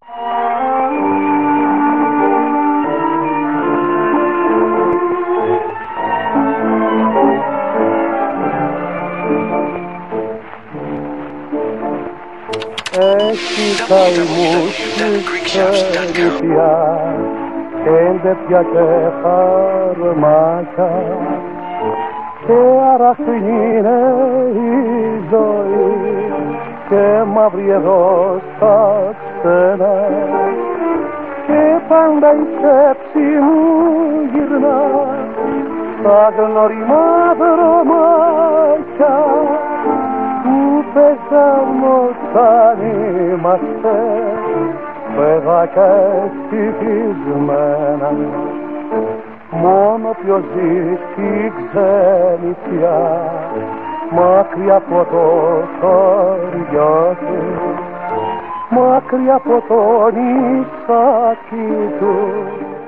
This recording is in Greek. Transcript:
Έχει καημούς ξέρει πια, έντε πια και φαρμάκια, και αραχτή είναι η ζωή και μαύρη εδώ στα ξένα, και πάντα η σκέψη μου γυρνά στα γνώριμα δρομάκια που παίζαμε όταν είμαστε παιδάκια ευτυχισμένα. Μόνο ποιος ζει στη ξενιτιά, μακριά από το χωριό του, μακριά από το νησάκι του,